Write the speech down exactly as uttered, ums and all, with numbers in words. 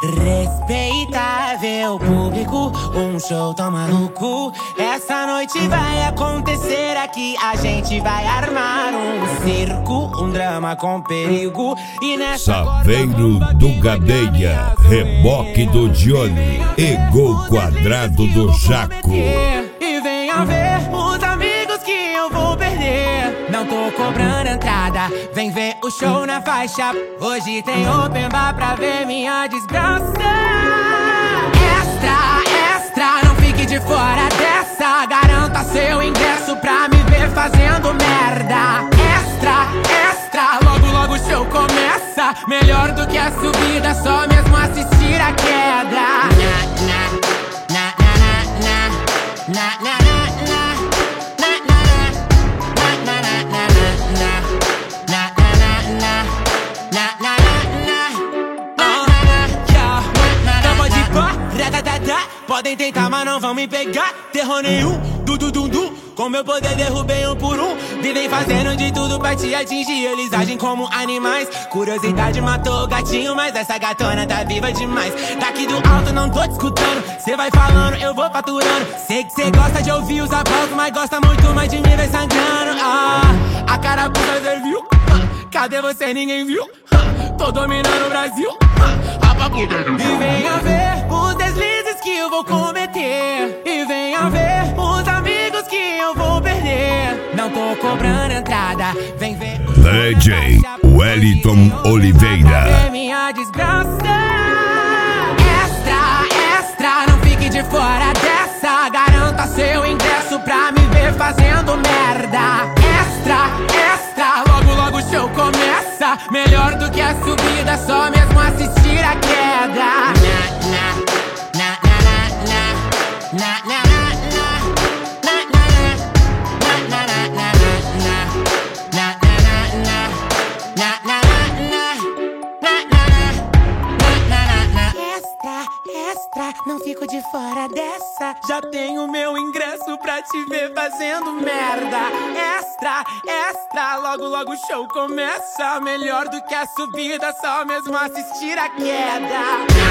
Respeitável público, um show tão maluco. Essa noite vai acontecer aqui. A gente vai armar um circo, um drama com perigo. E nessa Saveiro do Gadeia, reboque do Johnny e gol quadrado do Jaco. E venha ver os amigos que eu vou perder. Não tô cobrando entrada, vem ver o show na faixa. Hoje tem open bar pra ver minha desgraça. Extra, extra, não fique de fora dessa. Garanta seu ingresso pra me ver fazendo merda. Extra, extra, logo logo o show começa. Melhor do que a subida, só mesmo assistir a queda. Na, na, na, na, na, na, na. Podem tentar, mas não vão me pegar. Terror nenhum, du du du du. Com meu poder derrubei um por um. Vivem fazendo de tudo pra te atingir. Eles agem como animais. Curiosidade matou o gatinho, mas essa gatona tá viva demais. Daqui do alto não tô te escutando. Cê vai falando, eu vou faturando. Sei que cê gosta de ouvir os aplausos, mas gosta muito mais de mim, vai sangrando. Ah, a carapuça serviu. Cadê você? Ninguém viu. Tô dominando o Brasil. E venha ver os deslizes que eu vou cometer. E venha ver os amigos que eu vou perder. Não tô cobrando entrada, vem ver D J Wellington Oliveira. Minha desgraça. Extra, extra, não fique de fora dessa. Garanta seu ingresso pra me ver fazendo merda. Extra, extra, logo logo o show começa. Melhor do que a subida, só mesmo assistir a queda. Na, na, na, na, na, na, na, não fico de fora dessa. Já tenho meu ingresso pra te ver fazendo merda. Extra, extra, logo logo o show começa. Melhor do que a subida, só mesmo assistir a queda.